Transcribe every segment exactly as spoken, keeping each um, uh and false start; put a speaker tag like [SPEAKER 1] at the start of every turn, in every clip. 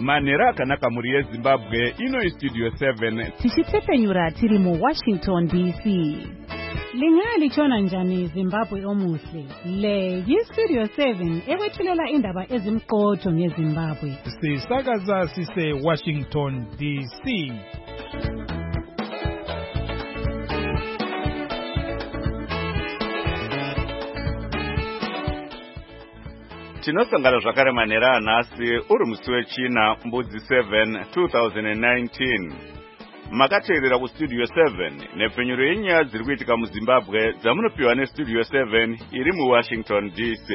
[SPEAKER 1] Manera akanaka muri yeZimbabwe ino Studio seven.
[SPEAKER 2] Tichitsepenyura tiri mu Washington D C. Linga lichona njani Zimbabwe omuhle. Le yi Studio seven ekwethulela indaba ezimqotho ngeZimbabwe.
[SPEAKER 3] Sisakaza sise Washington D C.
[SPEAKER 1] Tinosangana zvakare manera anhasi uri musi wechina mbudzi seven two thousand nineteen. Makateerera kuStudio seven nepfenyuro yenyaya dziri kuitika muZimbabwe dzamunopiwa neStudio seven iri muWashington D C.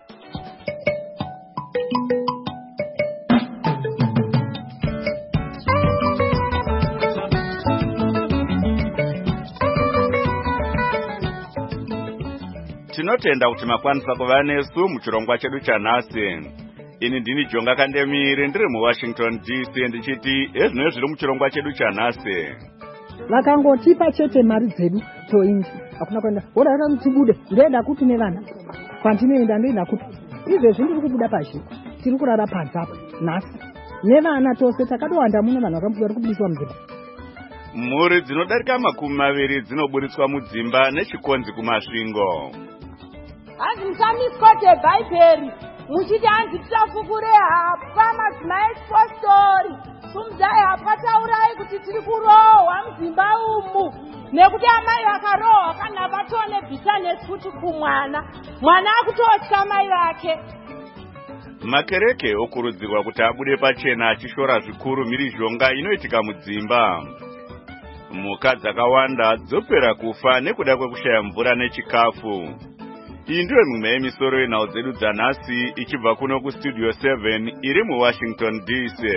[SPEAKER 1] Tinotenda kuti makwanisa kuva nesu muchirongwa chedu chanhasi. Ini ndini Jonga Kandemire ndiri muWashington D C ndichiti ezvino zviri muchirongwa chedu chanhasi.
[SPEAKER 4] Vakangotipa chete mari dzedu toinji akuna kwenda ora aka tibude ndenda kuti nevana kwandinoenda ndoenda kuti izvezvi ndiri kubuda pashi tiri kurara panze apa nhasi nevana tose takatowanda muno vanhu vakambuda kubudiswa mudzimba.
[SPEAKER 1] Mhuri dzinodarika makumi maviri dzinoburitswa mudzimba nechikonzi kumasvingo.
[SPEAKER 5] Hanzi musamisikote bhaibheri muchiti hanzi tisafukure hapa madzimai postori sumdzai hapa taurai kuti tiri kurohwa mudzimba umu nekuti amai vakarohwa kana vatone bhisanesi kuti kumwana mwana akutotya mai vake.
[SPEAKER 1] Makereke okurudzirwa kuti abude pachena achishora zvikuru mhirizhonga inoitika mudzimba. Mhuka dzakawanda dzopera kufa nekuda kwekushaya mvura nechikafu. Iyi ndiyo mimwe yemisoro yenhau dzedu dzanhasi ichibva kuno kuStudio seven iri muWashington D C.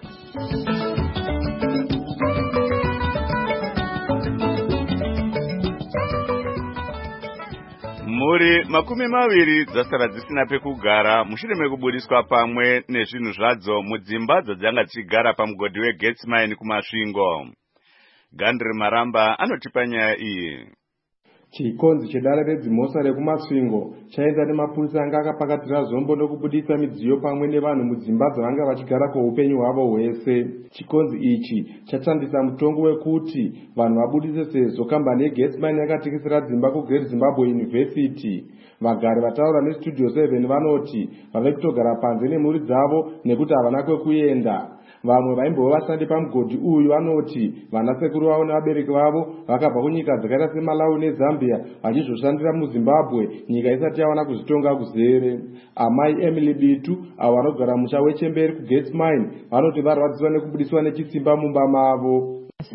[SPEAKER 1] Mhuri makumi maviri dzasara dzisina pekugara mushure mekubudiswa pamwe nezvinhu zvadzo mudzimba dzadzanga dzichigara pamugodhi weGetsmine kumasvingo. Gandri Maramba anotipa nyaya iyi.
[SPEAKER 6] Chikonzi chedare redzimosa rekumasvingo chaenda nemapurisa anga akapakatira zombo nokubudisa midziyo pamwe nevanhu mudzimba dzavanga vachigara kweupenyu hwavo hwese. Chikonzi ichi chashandisa mutongo wekuti vanhu vabudise sezvo kambani yeGetsmine yakatekesera dzimba kuGreat Zimbabwe University. Vagari vataura neStudio seven vanoti vave kutogara panze nemhuri dzavo nekuti havana kwekuenda. Vamwe vaimbova vashandi pamugodhi uyu vanoti vanasekuru vavo nevabereki vavo vakabva kunyika dzakaita seMalawi neZambia vachizoshandira muZimbabwe nyika isati yawana kuzvitonga kuzere. Amai Emily Bitu avo vanogara musha wechemberi kuGetsmine vanoti varwadziswa nekubudiswa nechisimba mumba mavo.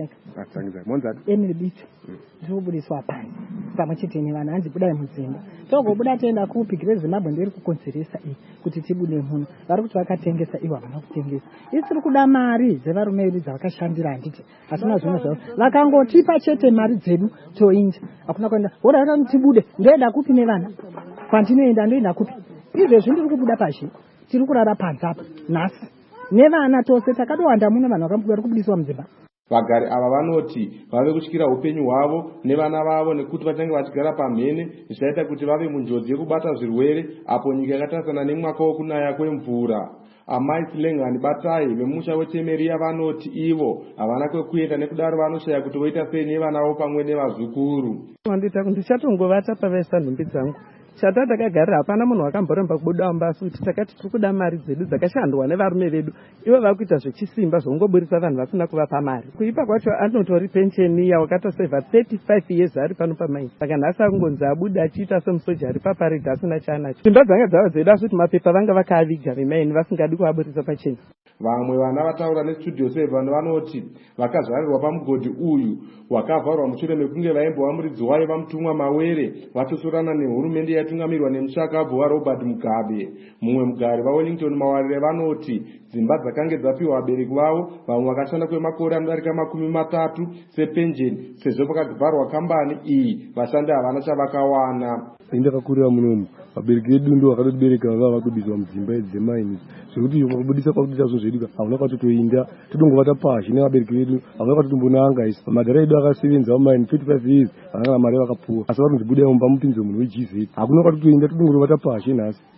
[SPEAKER 4] Emily Bitu ndiri kubudiswa panze pamwe chete nevanhu hanzi budai mudzimba togobuda toenda kupi Great Zimbabwe ndiri kukonzeresa iyi kuti tibude muno vari kuti vakatengesa ivo havana kutengesa isiri kuda mari dzevarume vedu dzavakashandira handiti asina zvimwe zvavo vakangotipa chete mari dzedu toinja akuna kwenda ora aka tibude ndoenda kupi nevana kwandinoenda ndoenda kupi izvezvi ndiri kubuda pashi tiri kurara panze apa nhasi nevana tose takatowanda muno vanhu vakambuda kubudiswa mudzimba.
[SPEAKER 6] Vagari ava vanoti vave kutyira upenyu hwavo nevana vavo nekuti vachange vachigara pamhene zvichaita kuti vave munjodzi yekubata zvirwere apo nyika yakatasana nemwaka wokunaya kwemvura. Amai Silengani Batai vemusha weChemeria vanoti ivo havana kwekuenda nekudaro vanoshaya kuti voita sei nevana vavo pamwe nevazukuru.
[SPEAKER 7] Wandita ndichatongovata pavaisa nhumbi dzangu chata takagarira hapana munhu wakamboremba kubuda mbasu kuti takati tiri kuda mari dzedu dzakashandwa nevarume vedu ivo vari kuita zvechisimba zvongoburisa vanhu vasina kuvapa mari. Kuipa kwacho anotori pensheni yawakatosevha thirty-five years ari pano pamai saka nhasi akungonzi abuda achiita semusoja ari paparedi asina chaanacho. Simba dzanga dzava dzedu asi kuti mapepa vanga vakaaviga vemaini vasingadi kuvaburisa pachena.
[SPEAKER 6] Vamwe vana vataura neStudio seven vanoti vakazvarirwa pamugodhi uyu wakavharwa mushure mekunge vaimbova muridzi wayo vamutumwa Mawere vatosorana nehurumende yatungamirwa nemushakabvu waRobert Mugabe. Mumwe mugari vaWellington Mawarire vanoti dzimba dzakange dzapiwa vabereki vavo vamwe vakashanda kwemakore anodarika makumi matatu sepenjeni sezvo pakavharwa kambani iyi vashandi havana chavakawana.
[SPEAKER 8] Ndakakurira munomu vabereki vedu ndo vakatotibereka vava vakubudiswa mudzimba dzemaini zvekuti vakubudisa kwakubudisa zvo zvedu havana kwatotoinda todongovata pashi nevabereki vedu havana kwatotombonanga isi madhara edu akasevenza vamaini thirty-five years havana mari vakapuwa asi vari kunzibudai mumba mupinzo munhu weGZ hakuna kwatotoinda todongovata pashi nhasi.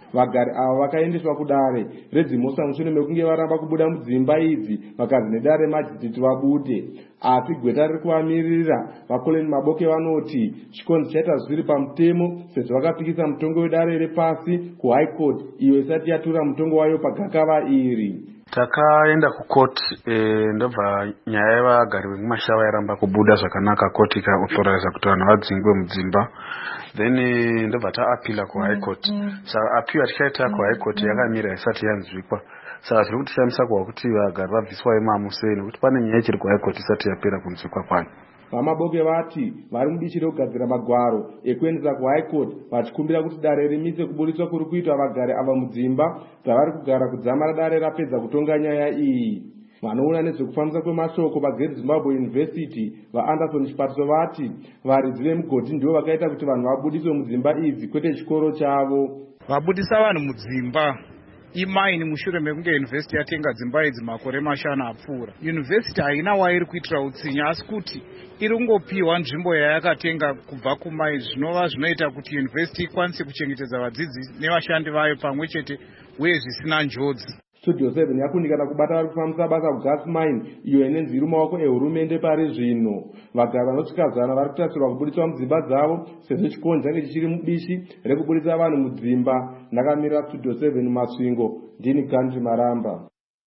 [SPEAKER 6] Vagari ava vakaendeswa kudare redzimosa mushure mekunge varamba kubuda mudzimba idzi vakazi nedare majidhiti vabude. Asi gweta riri kuvamirira vakoleni Maboke vanoti chikonzi chaita zviri pamutemo sezvo vakapikisa mutongo wedare repasi kuhigh court iyo isati yatura mutongo wayo pagakava iri.
[SPEAKER 9] Takaenda kukoti e, ndobva nyaya yevagari vemumashawa yaramba kubuda zvakanaka, koti ikaauthoriza kuti vanhu vadzingwe mudzimba, then ndobva taapila kuhigh court. Saka appeal yatikaita kuhigh court yakamira isati yanzwikwa. Saka zviri kutishamisa kwakuti vagari vabviswa imomo sei nekuti pane nyaya ichiri kuhigh court isati yapera kunzwikwa kwayo.
[SPEAKER 6] Vamaboke vati vari mudishi rekugadzira magwaro ekuendesa kuhigh court vachikumbira kuti dare rimise kuburitswa kuri kuitwa vagari ava mudzimba dzavari kugara kudzamara dare rapedza kutonga nyaya iyi. Vanoona nezvekufambisa kwemashoko paGreat Zimbabwe University vaAnderson Chipatiso vati varidzi vemugodhi ndivo vakaita kuti vanhu vabudiswe mudzimba idzi kwete chikoro chavo.
[SPEAKER 3] Vabudisa vanhu mudzimba imaini mushure mekunge yunivhesiti yatenga dzimba idzi makore mashanu apfuura. Yunivhesiti haina wairi kuitira utsinya asi kuti iri kungopiwa nzvimbo yayakatenga kubva kumai, zvinova zvinoita kuti yunivhesiti ikwanise kuchengetedza vadzidzi nevashandi vayo pamwe chete uye zvisina njodzi.
[SPEAKER 6] Studio seven yakundikana kubata vari kufambisa basa kugas mine iyo inenzi iri mumaoko ehurumende pari zvino. Vagari vanosvika zana vari kutarisirwa kubudiswa mudzimba dzavo sezvo chikonzi change chichiri mubishi rekubudisa vanhu mudzimba. Ndakamira Studio seven Masvingo, ndini Gandhi Maramba.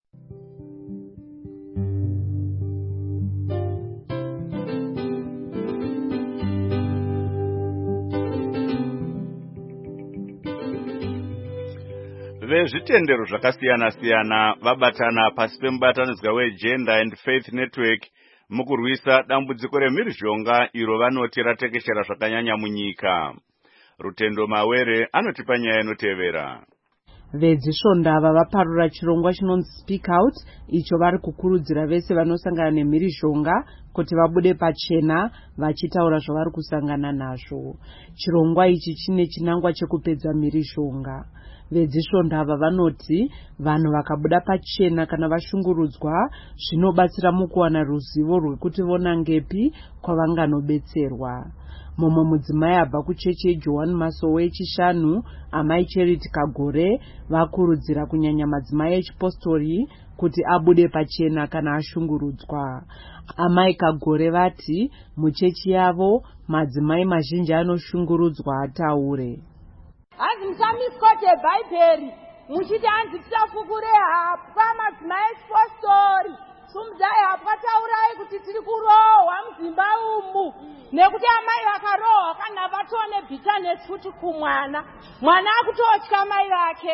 [SPEAKER 1] Vezvitendero zvakasiyana siyana vabatana pasi pemubatanidzwa weGender and Faith Network mukurwisa dambudziko remhirizhonga iro vanoti ratekeshera zvakanyanya munyika. Rutendo Mawere anotipa nyaya inotevera.
[SPEAKER 5] Vedzisvondo ava vaparura chirongwa chinonzi Speak Out icho vari kukurudzira vese vanosangana nemhirizhonga kuti vabude pachena vachitaura zvavari kusangana nazvo. Chirongwa ichi chine chinangwa chekupedza mhirizhonga. Vedzisvondo ava vanoti vanhu vakabuda pachena kana vashungurudzwa zvinobatsira mukuwana ruzivo rwekuti vonangepi kwavanganobetserwa. Mumwe mudzimai abva kuchechi yeJohn Masowe echishanu, amai Charity Kagore, vakurudzira kunyanya madzimai echipostori kuti abude pachena kana ashungurudzwa. Amai Kagore vati muchechi yavo madzimai mazhinji anoshungurudzwa ataure. Hanzi musamisikote bhaibheri muchiti hanzi tichafukure hapwa madzimai echipostori. Sumudai hapwa taurai kuti tiri kurohwa mudzimba umu. Nekuti amai vakarohwa kana vatone bitterness futi kumwana. Mwana akutotya mai vake.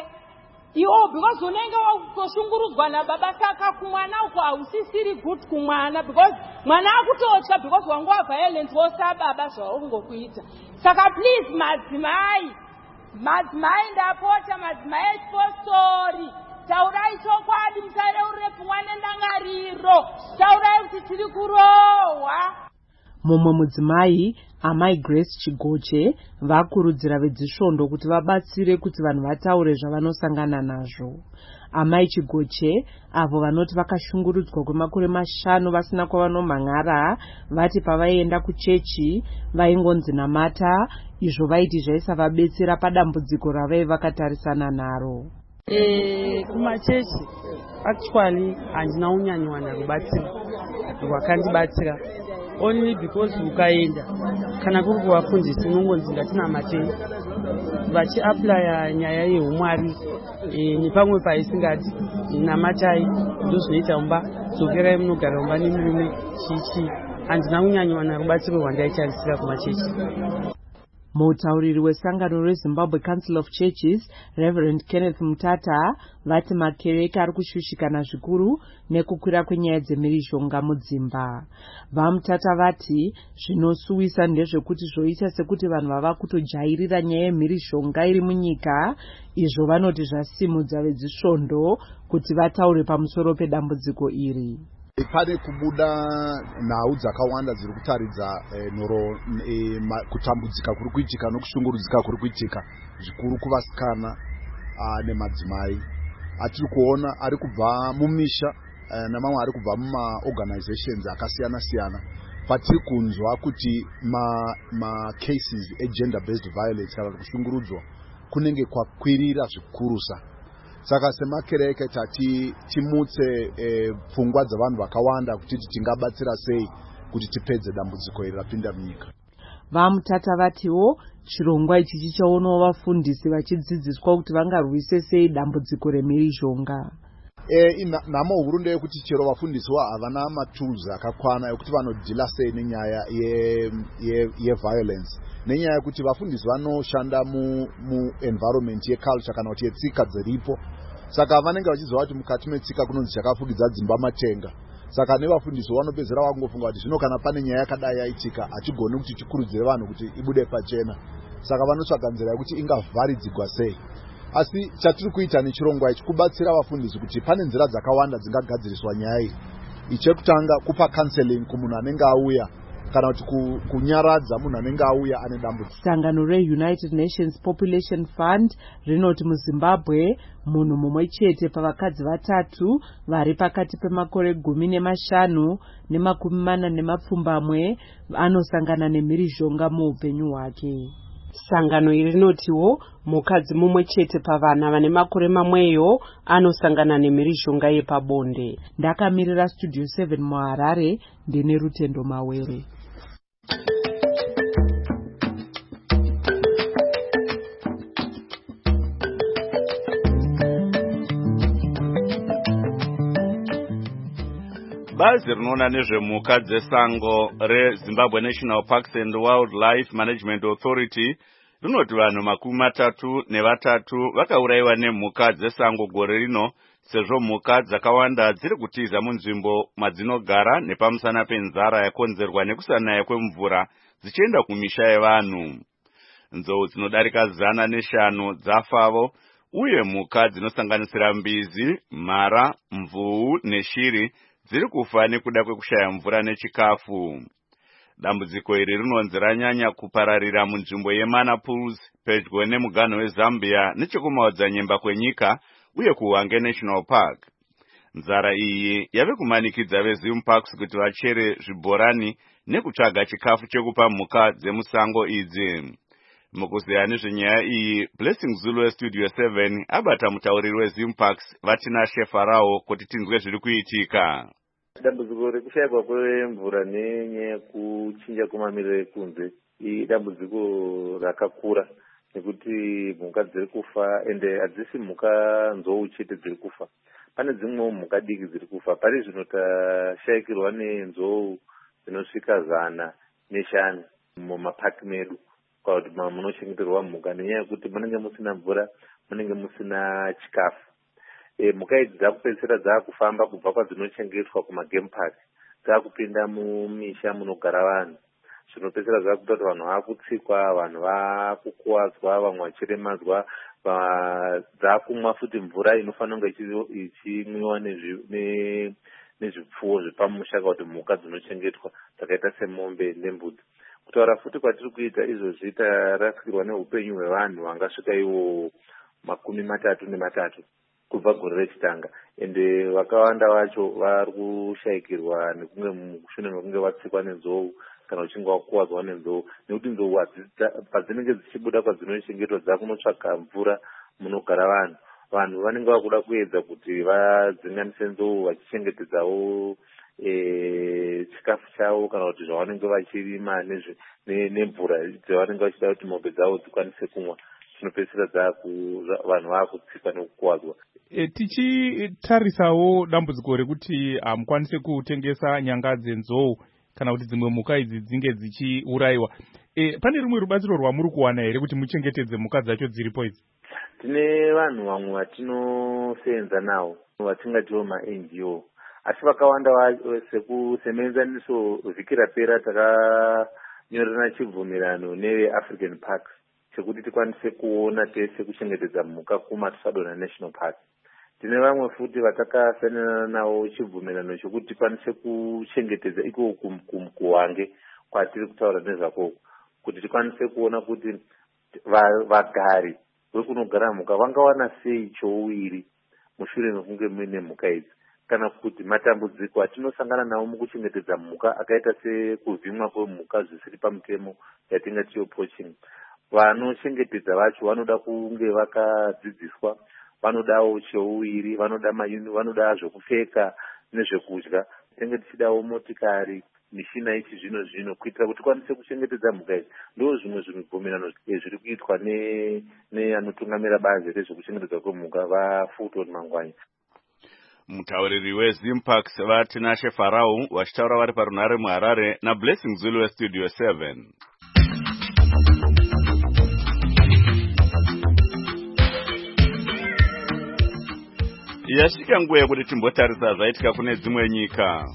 [SPEAKER 5] Iwo because unenge wakutoshungurudzwa nababa saka kumwana uko hausisiri good kumwana because mwana akutotya because wanguva violent wosababa zvaungokuita. Saka please madzimai, madzimai ndapota madzimai echipostori. Taurai chokwadi musareurire mwana ndangariro. Taurai kuti tiri kurohwa. Mumwe mudzimai amai Grace Chigoche vakurudzira vedzisvondo kuti vabatsire kuti vanhu vataure zvavanosangana nazvo. Amai Chigoche avo vanoti vakashungurudzwa kwemakore mashanu vasina kwavanomhan'ara vati pavaienda kuchechi vaingonzi namata izvo vaiti zvaisavabetsera padambudziko ravai vakatarisana naro.
[SPEAKER 10] Eh, kumachechi actually handina unyanyiwana rubatsiro rwakandibatsira only because ukaenda kana kuri kuvafundisi unongonzi ngatinamatei vachiaplya nyaya yeumwari e, nepamwe paisingati namatai ndozvinoita umba dzokerai munogara umba nemurume chichi handina unyanyiwana rubatsiro rwandaitarisira kumachechi.
[SPEAKER 5] Mutauriri wesangano reZimbabwe Council of Churches, Reverend Kenneth Mutata, vati makereke ari kushushikana zvikuru nekukwira kwenyaya dzemhirizhonga mudzimba. VaMutata vati zvinosuwisa ndezvekuti zvoita sekuti vanhu vava kutojairira nyaya yemhirizhonga iri munyika, izvo vanoti zvasimudza vedzisvondo kuti vataure pamusoro pedambudziko iri.
[SPEAKER 11] Pane kubuda nhau dzakawanda dziri kutaridza e, noro e, ma, kutambudzika kuri kuitika nokushungurudzika kuri kuitika zvikuru kuvasikana nemadzimai. Atiri kuona ari kubva mumisha e, namamwe ari kubva mumaorganizations akasiyana siyana. Patiri kunzwa kuti ma, ma cases e gender based violence kana kushungurudzwa kunenge kwakwirira zvikurusa. Saka semakereke tati timutse pfungwa e, dzavanhu vakawanda kuti tingabatsira sei kuti tipedze dambudziko iri rapinda munyika.
[SPEAKER 12] Vamutata vatiwo chirongwa ichi chichaonawo vafundisi vachidzidziswa kuti vangarwise sei dambudziko remhirizhonga.
[SPEAKER 11] E, namo huru ndeyekuti chero vafundisiwa havana matools akakwana ekuti vanodhila sei nenyaya yeviolence ye, ye nenyaya yekuti vafundisi vanoshanda mu, mu environment yeculture kana kuti yetsika dziripo. Saka vanenge vachiziva kuti mukati metsika kunonzi chakafukidza dzimba matenga. Saka nevafundisi vanopedzera vakungofunga kuti zvino kana pane nyaya yakadai yaitika hachigoni kuti chikurudzire vanhu kuti ibude pachena. Saka vanotsvaga nzira yekuti ingavharidzigwa sei. Asi chatiri kuita nechirongwa ichi kubatsira vafundisi kuti pane nzira dzakawanda dzingagadziriswa nyaya iyi. Ichekutanga kupa counseling kumunhu anenge auya kana kuti kunyaradza munhu anenge auya ane dambudziko.
[SPEAKER 12] Sangano reUnited Nations Population Fund rinoti muZimbabwe munhu mumwe chete pavakadzi vatatu vari pakati pemakore gumi nemashanu nemakumi mana nemapfumbamwe anosangana nemhirizhonga muupenyu hwake. Sangano iri rinotiwo mukadzi mumwe chete pavana vane makore mamweyo anosangana nemhirizhonga yepabonde. Ndakamirira Studio seven muHarare ndine Rutendo Mawere.
[SPEAKER 1] Bazi rinoona nezvemhuka dzesango reZimbabwe National Parks and Wildlife Management Authority rinoti vanhu makumi matatu nevatatu vakaurayiwa nemhuka dzesango gore rino sezvo mhuka dzakawanda dziri kutiza munzvimbo madzinogara nepamusana penzara yakonzerwa nekusanaya kwemvura dzichienda kumisha yevanhu. Nzou dzinodarika zana neshanu dzafavo uye mhuka dzinosanganisira mbizi, mhara, mvuu neshiri dziri kufa nekuda kwekushaya mvura nechikafu. Dambudziko iri rinonzi ranyanya kupararira munzvimbo yeMana Pools pedyo nemuganho weZambia nechekumaodzanyemba kwenyika uye kuHwange National Park. Nzara iyi yave kumanikidza veZimparks kuti vachere zvibhorani nekutsvaga chikafu chekupa mhuka dzemusango idzi. Mukuziya nezvenyaya iyi, Blessing Zulu weStudio seven abata mutauriri weZimparks Vatina Shefarao kuti tinzwe zviri kuitika.
[SPEAKER 13] Dambudziko rekushayikwa kwemvura nenyaya yekuchinja kwemamiriro ekunze idambudziko rakakura nekuti mhuka dziri kufa ende hadzisi mhuka nzou chete dziri kufa. Pane dzimwewo mhuka diki dziri kufa. Pari zvino tashayikirwa nenzou dzinosvika zana neshanu mumapaki medu kuti munochengeterwa mhuka nenyaya yekuti munenge musina mvura, munenge musina chikafu. E, mhuka idzi dzakupedzisira dzakufamba kubva kwadzinochengetwa kumagame park dzakupinda mumisha munogara vanhu. Zvinopedzisira zvakuita kuti vanhu vakutsikwa, vanhu vakukuwadzwa, vamwe vachiremadzwa, dzakumwa futi mvura inofanira kunge ichimwiwa nezvipfuwo zvepamusha kana kuti mhuka dzinochengetwa dzakaita semombe nembudzi. Kutaura futi kwatiri kuita izvozvi tarasikirwa neupenyu hwevanhu vangasvika ivo makumi matatu nematatu kubva gore rechitanga, ende vakawanda vacho vari kushayikirwa nekumwe mushure mekunge vatsikwa nenzou kana uchinge wakuwadzwa nenzou, nekuti nzou padzinenge dzichibuda kwadzinochengetwa dzakunotsvaga mvura munogara vanhu. Vanhu vanenge vakuda kuedza kuti vadzinganise nzou vachichengetedzawo E, chikafu chavo kana kuti zvavanenge vachirima nemvura dzavanenge vachida kuti mombe dzavo dzikwanise kumwa. Zvinopedzisira vanhu vakutsikwa nekukuwadzwa.
[SPEAKER 14] E, tichitarisawo dambudziko rekuti hamukwanise kutengesa nyanga dzenzou kana kuti dzimwe mhuka idzi dzinge dzichiurayiwa. E, pane rumwe rubatsiro rwamuri kuwana here kuti muchengetedze mhuka dzacho dziripo idzi?
[SPEAKER 13] Tine vanhu vamwe vatinoseenza navo vatingatiwo ma-N G O. Asi vakawanda semuenzaniso vhiki rapera takanyorerana chibvumirano neAfrican Parks chekuti tikwanise kuona tese kuchengetedza mhuka kuMatusadona National Park. Tine vamwe futi vatakasanana navo chibvumirano chekuti tikwanise kuchengetedza iko kuHwange kwatiri kutaura nezvakoko, kuti tikwanise kuona kuti vagari vekunogara mhuka vangawana sei chouwiri mushure mekunge muine mhuka idzi, kana kuti matambudziko atinosangana nawo mukuchengetedza mhuka akaita sekuvhimwa kwemhuka zvisiri pamutemo yatingatiyo poaching. vanochengetedza vacho vanoda kunge vakadzidziswa, vanodawo cheuviri, vanoda mayuni, vanoda zvokupfeka nezvekudya. Tinenge tichidawo motikari, mishina yechizvino zvino kuitira kuti tikwanise kuchengetedza mhuka idzi. Ndo zvimwe zvimibvumirano zviri kuitwa neanotungamira bazi rezvekuchengetedzwa kwemhuka vaFulton Mangwanya.
[SPEAKER 1] Mutauriri weZimpax vaTinashe Farau vachitaura vari parunhare muHarare naBlessing Zulu weStudio seven. Yasvika nguva yekuti timbotarisa zvaitika kune dzimwe nyika.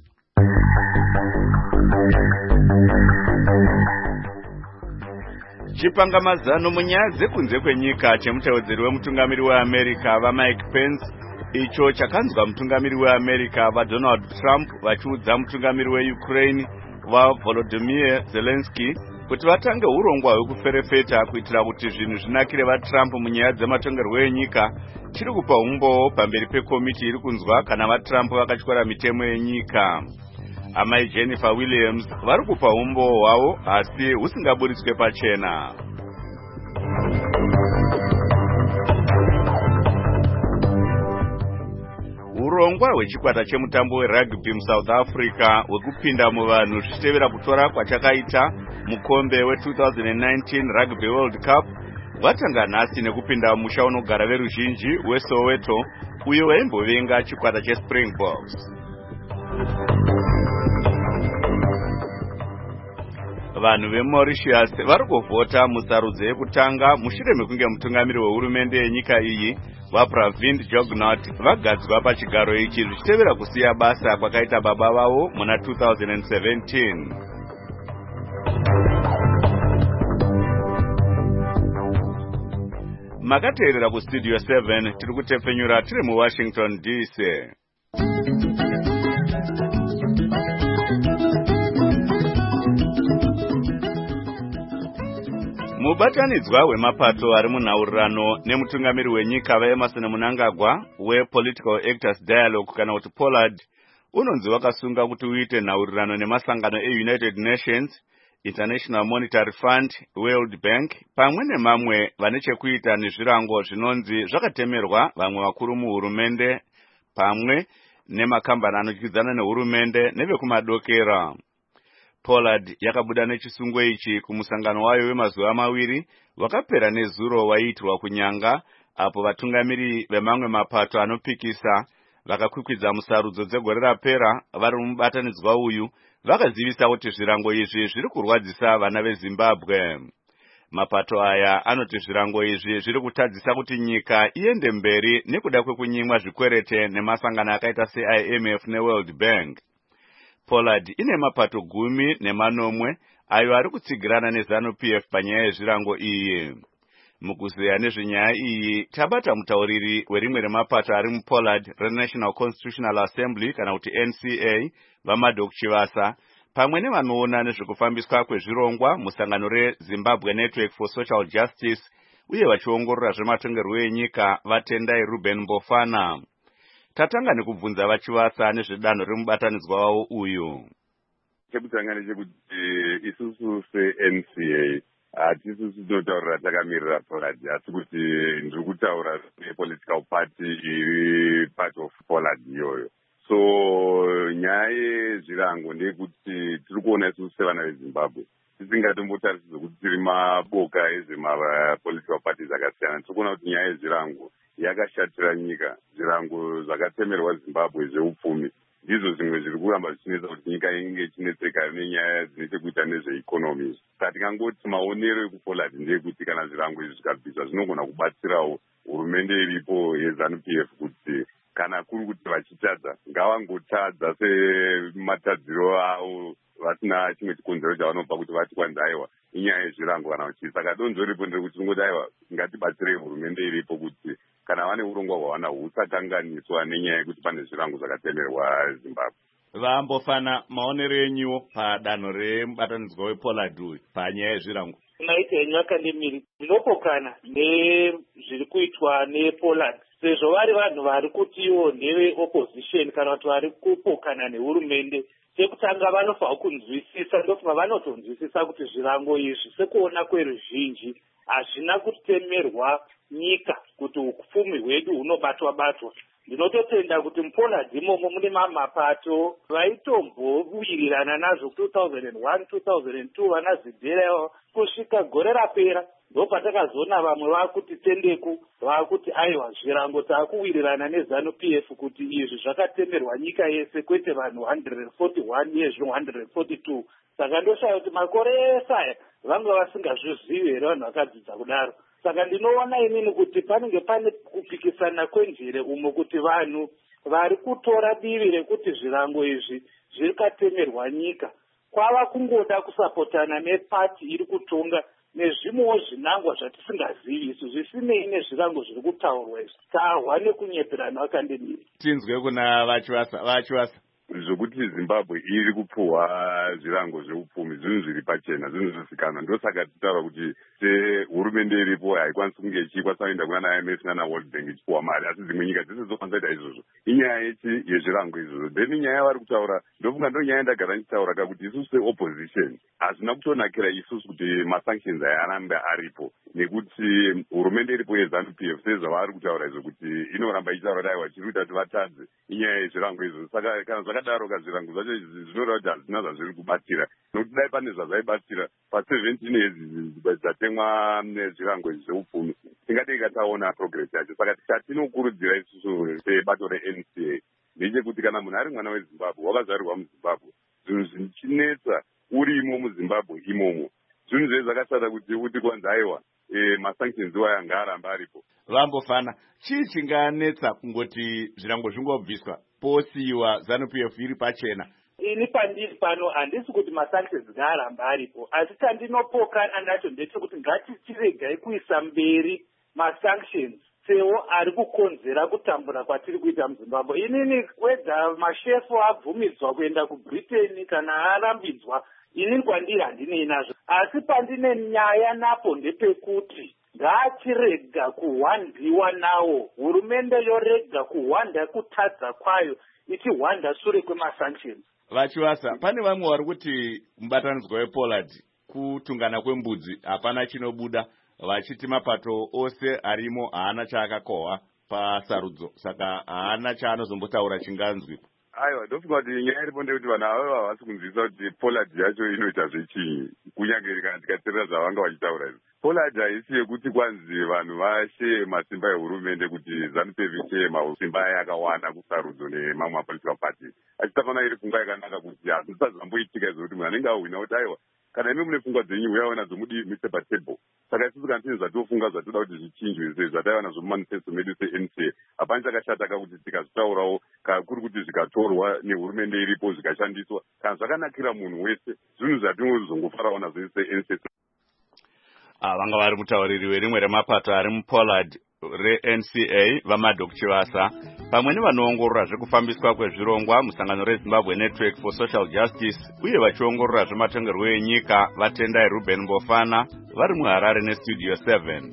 [SPEAKER 1] Chipangamazano munyaya dzekunze kwenyika chemutauridziri wemutungamiri weAmerica vaMike Pence icho chakanzwa mutungamiri weAmerica vaDonald Trump vachiudza mutungamiri weUkraine vaVolodymyr Zelensky kuti vatange urongwa hwekuferefeta kuitira kuti zvinhu zvinakire vaTrump munyaya dzematongerwo enyika chiri kupa umbowo pamberi pekomiti iri kunzwa kana vaTrump vakatyora mitemo yenyika. Amai Jennifer Williams vari kupa umbowo hwavo asi husingaburitswe pachena. Urongwa hwechikwata chemutambo werugby muSouth Africa hwekupinda muvanhu zvichitevera kutora kwachakaita mukombe we-twenty nineteen Rugby World Cup hwatanga nhasi nekupinda musha unogara veruzhinji weSoweto uyo waimbovenga chikwata cheSpringboks. Vanhu veMauritius vari kuvhota musarudzo yekutanga mushure mekunge mutungamiri wehurumende yenyika iyi vaPravind Jugnauth vagadzwa pachigaro ichi zvichitevera kusiya basa kwakaita baba vavo muna twenty seventeen. Makateerera kuStudio seven tiri kutepfenyura tiri muWashington D C. Mubatanidzwa wemapato ari munhaurirano nemutungamiri wenyika vaEmerson Mnangagwa wePolitical Actors Dialogue kana kuti Pollard unonzi wakasunga kuti uite nhaurirano nemasangano eUnited Nations, International Monetary Fund, World Bank pamwe nemamwe vane chekuita nezvirango zvinonzi zvakatemerwa vamwe vakuru muhurumende pamwe nemakambani anotyidzana nehurumende nevekumadokera. Pollard yakabuda nechisungo ichi kumusangano wayo wemazuva maviri wakapera nezuro waiitwa kunyanga apo vatungamiri vemamwe mapato anopikisa vakakwikwidza musarudzo dzegore rapera vari mubatanidzwa uyu vakazivisa kuti zvirango izvi zviri kurwadzisa vana veZimbabwe. Mapato aya anoti zvirango izvi zviri kutadzisa kuti nyika iende mberi nekuda kwekunyimwa zvikwerete nemasangano akaita seI M F neWorld Bank. Pollard ine mapato gumi nemanomwe ayo ari kutsigirana neZANU-P F panyaya yezvirango iyi. Mukuzeya nezvenyaya iyi tabata mutauriri werimwe remapato ari muPollard reNational Constitutional Assembly kana kuti N C A vaMaddock Chivasa pamwe nevanoona nezvekufambiswa kwezvirongwa musangano reZimbabwe Network for Social Justice uye vachiongorora zvematongerwo enyika vaTendai Ruben Mbofana. Tatanga nekubvunza vaChivasa nezvedanho remubatanidzwa wavo uyu.
[SPEAKER 15] Chekutanga ndechekuti isusu seN C A hatisusu tinotaurira takamirira Pollard asi kuti ndiri kutaura nepolitical party iri part of Pollard iyoyo. So nyaya yezvirango ndeyekuti tiri kuona isusu sevana veZimbabwe tisingatombotarisizve kuti tiri maboka ezvemapolitical parties akasiyana. Tiri kuona kuti nyaya yezvirango yakashatira nyika. Zvirango zvakatemerwa Zimbabwe zveupfumi ndizvo zvimwe zviri kuramba zvichinetsa kuti nyika inge ichinetseka nenyaya dzine chekuita nezveikonomi. Saka tingangoti maonero ekuPollard ndeyekuti kana zvirango izvi zvikabviswa zvinogona kubatsirawo hurumende iripo yeZANU-P F kuti kana kuri kuti vachitadza ngavangotadza sematadziro avo vasina chimwe chikonzero chavanopa kuti vati kwanzi aiwa inyaya yezvirango kana kuti saka donzvo ripo nderekuti tingoti aiwa ngatibatsirei hurumende iripo kuti kana vane urongwa hwavana husakanganiswa nenyaya yekuti pane zvirango zvakatemerwa Zimbabwe.
[SPEAKER 1] Vambofana maonero enyu padanho remubatanidzwa wePollard panyaya yezvirango.
[SPEAKER 16] Naite nyaka ndemiri ndinopokana nezviri kuitwa nePoland sezvo vari vanhu vari kutiwo ndeve-opposition kana kuti vari kupokana nehurumende. Chekutanga vanofanira kunzwisisa, ndofuma vanotonzwisisa kuti zvirango izvi sekuona kweruzhinji hazvina kutemerwa nyika kuti upfumi hwedu hunobatwa-batwa. Ndinototenda kuti muPoland imomo mune mamapato vaitombowirirana nazvo two thousand one two thousand two vana Zidela kusvika gore rapera ndopatakazoona vamwe vakuti tendeku vakuti aiwa zvirango taakuwirirana neZANU-P F kuti izvi zvakatemerwa nyika yese kwete vanhu one hundred forty one yezvino one hundred forty two. Saka ndoshaya kuti makore ese aya vanga vasingazvizivi here vanhu vakadzidza kudaro. Saka ndinoona inini kuti panenge pane kupikisana kwenjere umo kuti vanhu vari kutora divi rekuti zvirango izvi zvirikatemerwa nyika kwava kungoda kusapotana nepati iri kutonga nezvimwewo zvinangwa zvatisingazivi isu zvisinei nezvirango zviri kutaurwa izvi. Tahwa nekunyeperana vakandemiri.
[SPEAKER 1] Tinzwe kuna Vachivasa. Vachivasa
[SPEAKER 15] zvokuti Zimbabwe iri kupfuwa zvirango zveupfumi zvinhu zviri pachena, zvinhu zvizikanwa. Ndosaka titaura kuti sehurumende iripo haikwanisi kunge ichikwanisa kuenda kuna I M F nana World Bank ichipuwa mari, asi dzimwe nyika dzese dzokwanisa kuita izvozvo. Inyaya yechi yezvirango izvozvo. Then nyaya yavari kutaura ndofunga ndo nyaya ndagara ndichitaura kakuti isusu seopposition hazvina kutonakira isusu kuti masanctions aya arambe aripo, nekuti hurumende iripo yeZANU-P F sezvavari kutaura izvo kuti inoramba ichitaura kuti aiwa chiri kuita kuti vatadze inyaya yezvirango izvo. Saka kana zvakadaro kazvirango zvacho zvinoreva kuti hazvina zvazviri kubatsira, nokuti dai pane zvazvaibatsira paseventeen yedzi dzatemwa nezvirango izvi zveupfumi tingadei kataona progress yacho. Saka chatinokurudzira isusu sebato reN C A ndechekuti kana munhu ari mwana weZimbabwe wakazvarirwa muZimbabwe, zvinhu zvichinetsa urimo muZimbabwe imomo, zvinhu zvei zvakashata kuti uti kwanzi aiwa masanctions waya ngaaramba aripo.
[SPEAKER 1] Vambofana chii chinganetsa kungoti zvirango zvingobviswa posiwa ZANU-P F iri pachena?
[SPEAKER 16] Ini pandiri pano handisi kuti masanctions ngaaramba aripo, asi chandinopokana nacho ndechekuti ngatichiregai kuisa mberi masanctions sewo ari kukonzera kutambura kwatiri kuita muZimbabwe. Inini wedza mashefu abvumidzwa kuenda kuBritain kana arambidzwa, inini kwandiri handinei nazvo, asi pandine nyaya napo ndepekuti ngachirega kuhwandiwa nawo, hurumende yorega kuhwanda kutadza kwayo ichihwanda shure kwemasanctions.
[SPEAKER 1] Vachivasa, pane vamwe vari kuti mubatanidzwa wePoland kutungana kwembudzi hapana chinobuda, vachiti mapato ose arimo haana chaakakohwa pasarudzo, saka haana chaanozombotaura chinganzwipo.
[SPEAKER 15] Aiwa, ndofunga kuti nyaya iripo ndekuti vanhu ava havasi kunzwisisa kuti Poland yacho inoita zvechii, kunyange kana tikateerera zvavanga vachitaura izvi. Poland haisi yekuti kwanzi vanhu vashe masimba ehurumende kuti ZANU-P F ishe masimba yakawanda kusarudzo nemamwe mapolitical parties. Achitafana iri pfungwa yakanaka kuti hazvisazamboitika izvo kuti munhu anenge ahwina kuti aiwa kana imi mune pfungwa dzenyu uyaiwa nadzo mudi mise patable. Saka isusu kana tine zvatofunga zvatoda kuti zvichinjwe sezvataiva nazvo mumanifesto medu seN C A, hapana chakashata kakuti tikazvitaurawo kuri kuti zvikatorwa nehurumende iripo zvikashandiswa kana zvakanakira munhu wese, zvinhu zvatinozongofarawo nazvo seN C A.
[SPEAKER 1] Ah, vanga vari mutauriri werimwe remapato ari muPoland reN C A vaMadok Chivasa pamwe nevanoongorora zvekufambiswa kwezvirongwa musangano reZimbabwe Network for Social Justice uye vachiongorora zvematongerwo enyika vatendai Ruben Mbofana vari muHarare neStudio seven.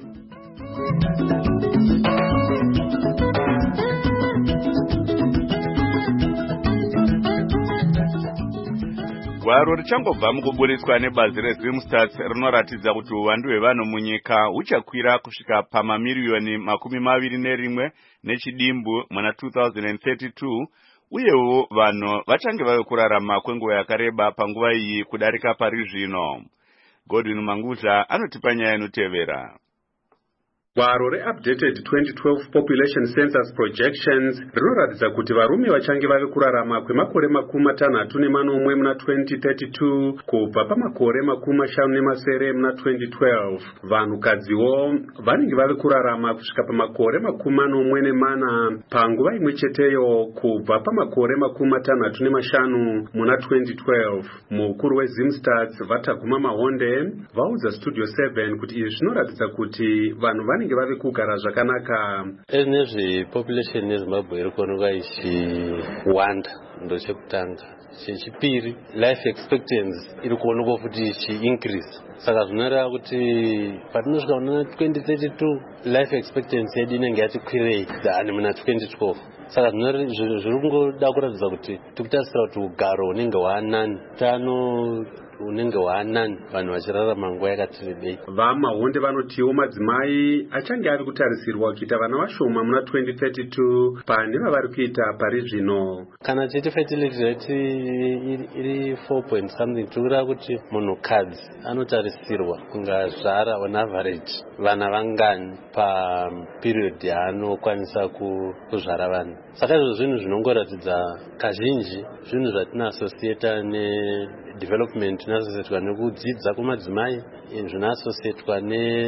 [SPEAKER 1] Gwaro richangobva mukuburiswa nebazi reZimstats rinoratidza kuti uwandu hwevanhu munyika huchakwira kusvika pamamiriyoni makumi maviri nerimwe nechidimbu muna two thousand thirty-two, uyewo vanhu vachange vave kurarama kwenguva yakareba panguva iyi kudarika pari zvino. Godwin Manguzha anotipa nyaya inotevera.
[SPEAKER 17] Gwaro re-Updated twenty twelve Population Census Projections rinoratidza kuti varume vachange vave kurarama kwemakore makumi matanhatu nemanomwe muna twenty thirty-two kubva pamakore makumi mashanu nemasere muna twenty twelve. Vanhukadziwo vanenge vave kurarama kusvika pamakore makumi manomwe nemana panguva imwe cheteyo kubva pamakore makumi matanhatu nemashanu muna twenty twelve. Mukuru weZimstats Vataguma Mahonde vaudza Studio seven kuti izvi zvinoratidza kuti vanhu vanenge vave kugara zvakanaka.
[SPEAKER 18] Ezvinezvi population yeZimbabwe iri kuonekwa ichiwanda ndochekutanga. chechipiri life expectancy iri kuonekwa futi ichi-increase. Saka zvinoreva kuti patinosvika muna twenty thirty-two life expectancy yedu inenge yatikwirei than muna twenty twelve. Saka zviri kungoda kuratidza kuti tikutarisira kuti ugaro unenge hwaanani, utano unenge hwaanani, vanhu vachirarama nguva yakati rebei.
[SPEAKER 17] Vamahonde vanotiwo madzimai achange ari kutarisirwa kuita vana vashoma muna twenty thirty-two pane vavari kuita pari zvino.
[SPEAKER 18] Kana tichiti fertility rate iri four point something, tikureva kuti munhukadzi anotarisirwa kungazvara on average vana vangani paperiod yaanokwanisa kuzvara vanhu. Saka izvo zvinhu zvinongoratidza kazhinji zvinhu zvatinoasosieta nedevelopment, zvinoasosietwa nekudzidza kwemadzimai, zvinoasosietwa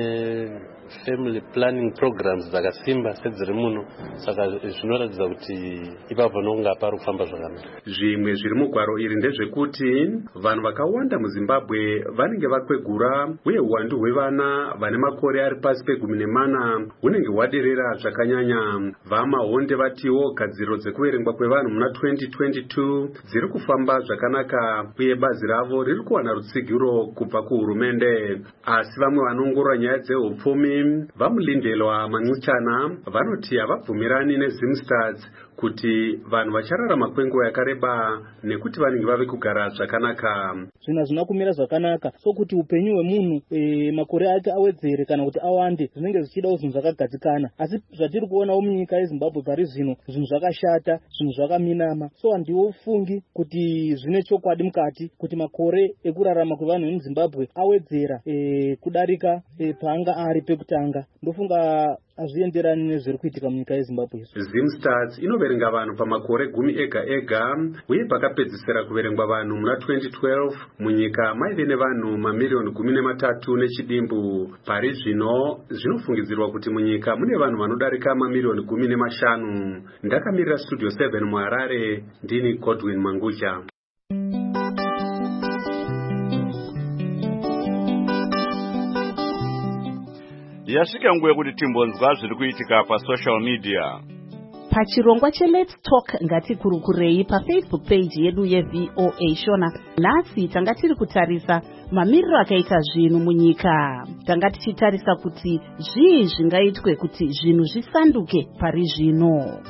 [SPEAKER 18] nefamily planning programs dzakasimba sedziri muno. Saka zvinoratidza kuti ipapo nonga pari kufamba zvakanaka.
[SPEAKER 17] Zvimwe zviri mugwaro iri ndezvekuti vanhu vakawanda muZimbabwe vanenge vakwegura uye uwandu hwevana vane makore ari pasi pegumi nemana hunenge hwaderera zvakanyanya. Vamahonde vatiwo gadziriro dzekuverengwa kwevanhu muna twenty twenty-two dziri kufamba zvakanaka uye bazi ravo riri kuwana rutsigiro kubva kuhurumende. Asi vamwe vanongorora nyaya dzehupfumi vamulindelwa Manxichana vanoti havabvumirani neZimstats kuti vanhu vachararama kwenguva yakareba nekuti vanenge vave kugara zvakanaka.
[SPEAKER 19] Zvinhu hazvina kumira zvakanaka, sokuti upenyu hwemunhu e, makore ake awedzere kana kuti awande zvinenge zvichida zvinhu zvakagadzikana. Asi zvatiri kuonawo munyika yeZimbabwe pari zvino zvinhu zvakashata, zvinhu zvakaminama. So handifungi kuti zvine chokwadi mukati kuti makore ekurarama kwevanhu muZimbabwe awedzera e, kudarika e, paanga ari pekutanga. Ndofunga hazvienderani nezviri kuitika munyika yeZimbabwe.
[SPEAKER 17] Zimstats inoverenga vanhu pamakore gumi ega ega uye pakapedzisira kuverengwa vanhu muna twenty twelve munyika maive nevanhu mamiliyoni gumi nematatu nechidimbu. Pari zvino zvinofungidzirwa kuti munyika mune vanhu vanodarika mamiliyoni gumi nemashanu. Ndakamirira Studio seven muHarare, ndini Godwin Mangucha.
[SPEAKER 1] Yasvika nguva yekuti timbonzwa zviri kuitika pasocial media.
[SPEAKER 20] Pachirongwa cheLet's Talk ngatikurukurei paFacebook page yedu yeV O A Shona. Nhasi tanga tiri kutarisa mamiriro akaita zvinhu munyika. Tanga tichitarisa kuti zvii zvingaitwe kuti zvinhu zvisanduke pari zvino.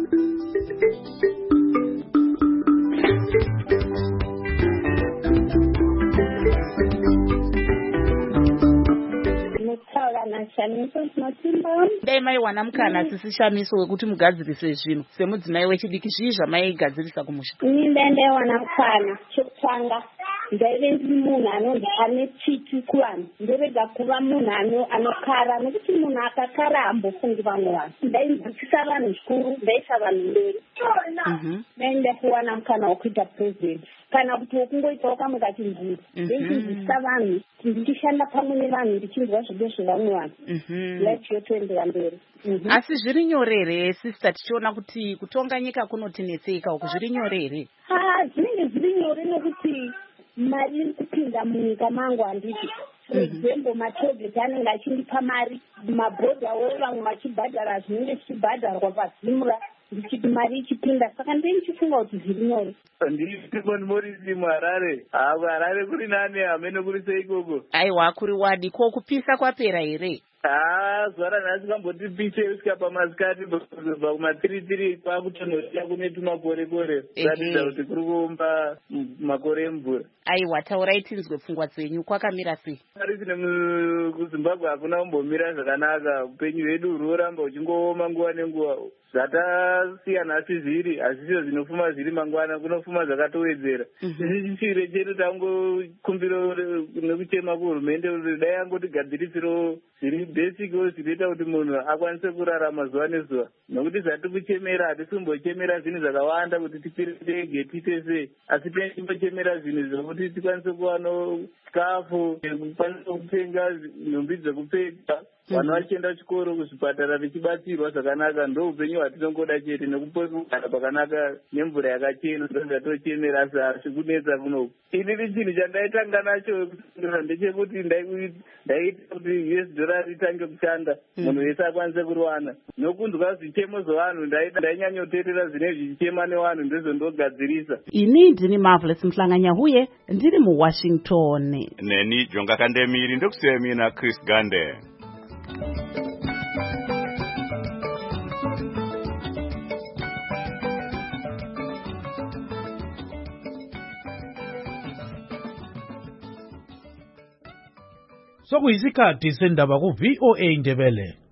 [SPEAKER 5] Dai maiwana mukana sisishamiso wekuti mugadzirise zvinhu semudzimai wechidiki, zvii zvamaigadzirisa kumusha?
[SPEAKER 21] Ini ndaiwana mukana chekutanga ndaive ndiri munhu anonzi ane tsitsi kuvanhu, nderega kuva munhu anokara, nekuti munhu akakara hambofungi vamwe vanhu. Ndainzwisisa vanhu zvikuru, ndaisa vanhu mberi. Dai ndaiwana mukana wekuita president kana kuti wokungoitawo kamwe kachinzviri, ndaichidzidzisa vanhu, ndichishanda pamwe nevanhu, ndichinzwa zvido zvevamwe vanhu, life yotoendera mberi.
[SPEAKER 5] Asi zviri nyore here sister, tichiona kuti kutonga nyika kunotinetseka uku, zviri nyore here?
[SPEAKER 21] Zvinenge zviri nyore nekuti mari iri kupinda munyika mangu handiti. For example, matogeti anenge achindipa mari, mabhodha wevamwe vachibhadhara zvinenge zvichibhadharwa pazimura, ndichiti mari ichipinda. Saka ndeichifunga kuti zviri nyore.
[SPEAKER 22] Nditiko ndimorisi muHarare. Harare kuri nani, hamene kuri seikoko?
[SPEAKER 5] Aiwa, kuri wadi. Ko kupisa kwapera here?
[SPEAKER 22] Ah, zvara nhasi kamboti pishe usika pamasikati kubva kumatiri tiri kwakutonosia kune tumakore-kore. Kuratidza kuti kuri kuomba makore emvura.
[SPEAKER 5] Aiwa, taurai tinzwe pfungwa dzenyu, kwakamira sei?
[SPEAKER 22] Ari chine kuZimbabwe hakuna kumbomira zvakanaka. Upenyu hwedu huroramba huchingooma nguva nenguva. Zvatasiyana asi zviri, hazvisio zvinofuma zviri mangwana, kunofuma zvakatowedzera. Isi chire chedu tangokumbira nekuchema kuhurumende kuti dai angotigadzirisirewo zviri basic zvinoita kuti munhu akwanise kurarama zuva nezuva. Nokuti zvati kuchemera, hatisumbochemera zvinhu zvakawanda kuti tikwire ndege tiite sei, asi tichimbochemera zvinhu zvokuti tikwanise kuwanawo chikafu, kukwanisa kutenga nhumbi dzekupfeka. vana vachienda chikoro kuzvipatara vichibatsirwa zvakanaka ndo upenyu hwatinongoda chete nekugara pakanaka nemvura yakachena ndozvatochemera asi hazvi kunetsa kunoku. inini chinhu chandaitanga nacho ndechekuti ndaita kuti U S dollar itange kushanda munhu wese akwanise kuriwana nokunzwa zvichemo zvevanhu ndainyanyotevera zvine zvichema nevanhu ndezvondogadzirisa.
[SPEAKER 20] ini ndini Marvelous Mhlanganyahuye ndiri muWashington.
[SPEAKER 1] neni Jonga Kandemiri ndokusiyemina Chris Gande.
[SPEAKER 2] sokuyisikhathi sendaba ku V O A Ndebele.